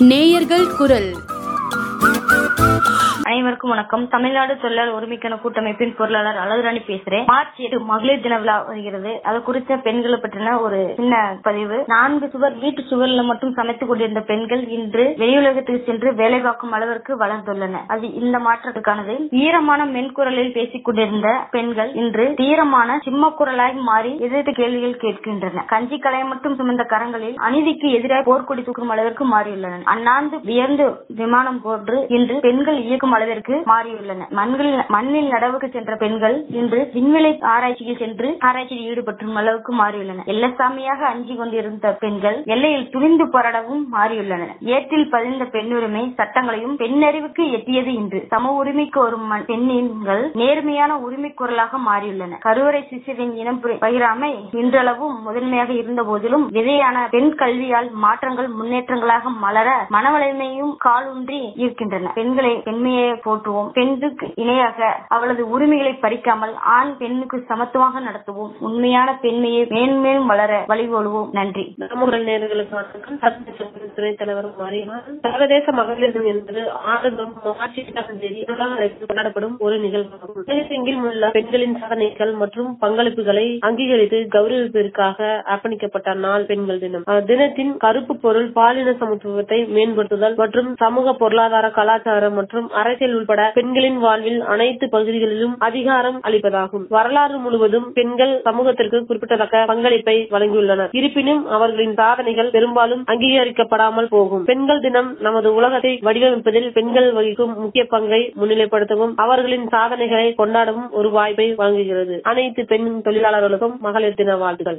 நேயர்கள் குரல். அனைவருக்கும் வணக்கம். தமிழ்நாடு தொழிலாளர் உரிமைக்கான கூட்டமைப்பின் பொருளாளர் அழகுராணி பேசுறேன். மார்ச் 8 மகளிர் தின விழா வருகிறது. அது குறித்த பெண்களை பற்றின ஒரு சின்ன பதிவு. 4 வீட்டு சுவர்ல மட்டும் சமைத்துக் கொண்டிருந்த பெண்கள் இன்று வெளியுலகத்துக்கு சென்று வேலை பார்க்கும் அளவிற்கு வளர்ந்துள்ளனர். அது இந்த மாற்றத்துக்கானது. ஈரமான மென்குரலில் பேசிக் கொண்டிருந்த பெண்கள் இன்று தீரமான சிம்ம குரலாய் மாறி எதிர்த்து கேள்விகள் கேட்கின்றனர். கஞ்சி கலையை மட்டும் சுமந்த கரங்களில் அநீதிக்கு எதிராக போர்க்கொடி தூக்கும் அளவிற்கு மாறியுள்ளனர். அந்நாந்து உயர்ந்து விமானம் போன்று இன்று பெண்கள் இயக்கும் அளவிற்கு மாறியுள்ளனர். மண்ணில் நடவுக்கு சென்ற பெண்கள் இன்று விண்வெளி ஆராய்ச்சியில் சென்று ஆராய்ச்சியில் ஈடுபடும் அளவுக்கு மாறியுள்ளனர். எல்லசாமியாக அஞ்சி கொண்டிருந்த பெண்கள் எல்லையில் துணிந்து போராடவும் மாறியுள்ளனர். ஏற்றில் பதிந்த பெண்ணுரிமை சட்டங்களையும் பெண்ணறிவுக்கு எட்டியது. இன்று சம உரிமைக்கு ஒரு பெண்கள் நேர்மையான உரிமை குரலாக மாறியுள்ளனர். கருவறை சிசுவின் இனம் பகிராமை இன்றளவும் முதன்மையாக இருந்த போதிலும் விதையான பெண் கல்வியால் மாற்றங்கள் முன்னேற்றங்களாக மலர மனவலிமையும் காலூன்றி இருக்கின்றன. பெண்மையை போற்றுவோம். பெண்ணுக்கு இணையாக அவளது உரிமைகளை பறிக்காமல் ஆண் பெண்ணுக்கு சமத்துவமாக நடத்துவோம். உண்மையான பெண்மையை மேன்மேலும் வளர வழிகொள்வோம். நன்றி. நேயர்களுக்கு வணக்கம். துணைத் தலைவர் மாரியம்மன். சர்வதேச மகளிர் தினம் என்பது ஆண்டுதோறும் மார்ச் 8ஆம் தேதி கொண்டாடப்படும் ஒரு நிகழ்வாகும். உலகெங்கிலும் உள்ள பெண்களின் சாதனைகள் மற்றும் பங்களிப்புகளை அங்கீகரித்து கௌரவிப்பதற்காக அர்ப்பணிக்கப்பட்ட நாள் பெண்கள் தினம். தினத்தின் கருப்பு பொருள் பாலின சமத்துவத்தை மேம்படுத்துதல் மற்றும் சமூக பொருளாதார கலாச்சாரம் மற்றும் அரசியல் உட்பட பெண்களின் வாழ்வில் அனைத்து பகுதிகளிலும் அதிகாரம் அளிப்பதாகும். வரலாறு முழுவதும் பெண்கள் சமூகத்திற்கு குறிப்பிடத்தக்க பங்களிப்பை வழங்கியுள்ளனர். இருப்பினும் அவர்களின் சாதனைகள் பெரும்பாலும் அங்கீகரிக்கப்படாமல் போகும். பெண்கள் தினம் நமது உலகத்தை வடிவமைப்பதில் பெண்கள் வகிக்கும் முக்கிய பங்கை முன்னிலைப்படுத்தவும் அவர்களின் சாதனைகளை கொண்டாடவும் ஒரு வாய்ப்பை வழங்குகிறது. அனைத்து பெண் தொழிலாளர்களுக்கும் மகளிர் தின வாழ்த்துக்கள்.